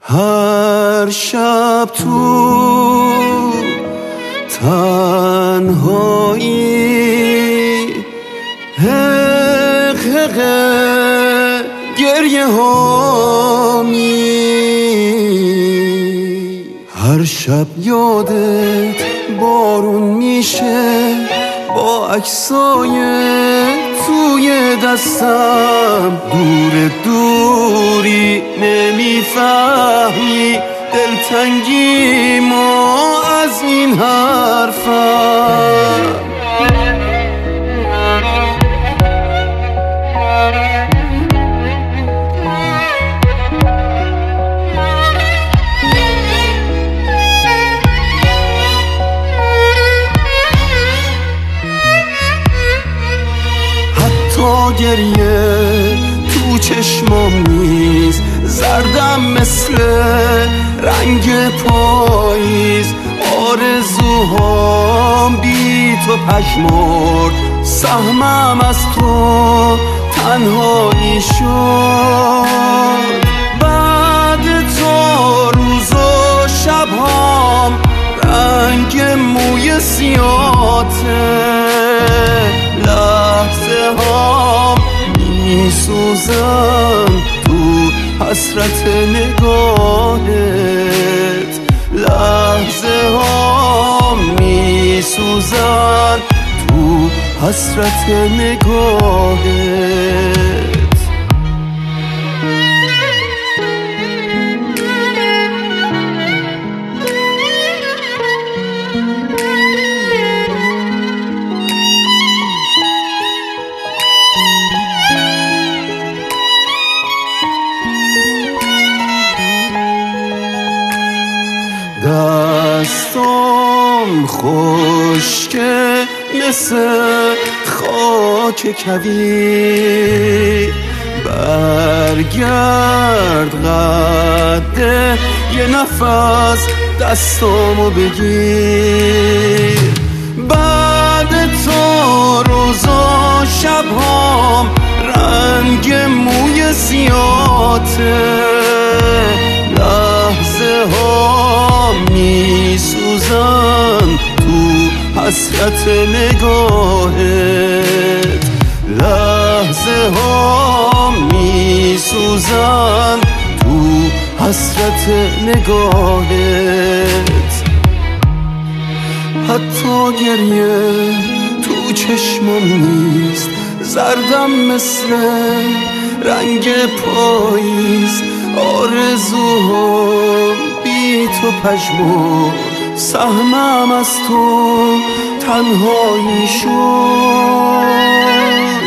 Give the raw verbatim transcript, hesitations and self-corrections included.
هر شب تو تنهایی حق حق گریه هامی، هر شب یادت بارون میشه با عکسای توی دستم، دور دوری نمیفهمی دلتنگی ما از این حرفم. حتی گریه تو چشمام نیست، زردم مثل رنگ پاییز، آرزوهام بی تو پژمرد، سهمم از تو تنهایی شد. بعد تو روز و شبهام رنگ موی سیاته، لحظه هام میسوزم تو حسرت نگاهت، لحظه هام میسوزم تو حسرت نگاهت. دستام خشکه مثل خاک کویر، برگرد قده یه نفس دستامو بگیر. بعد تو روز و شبهام رنگ موی سیاته، لحظه ها میسوزن تو حسرت نگاهت، لحظه ها میسوزن تو حسرت نگاهت. حتی گریه تو چشمم نیست، زردم مثل رنگ پاییز، آرزوها بی تو پژمرد، سهمم از تو تنهایی شد.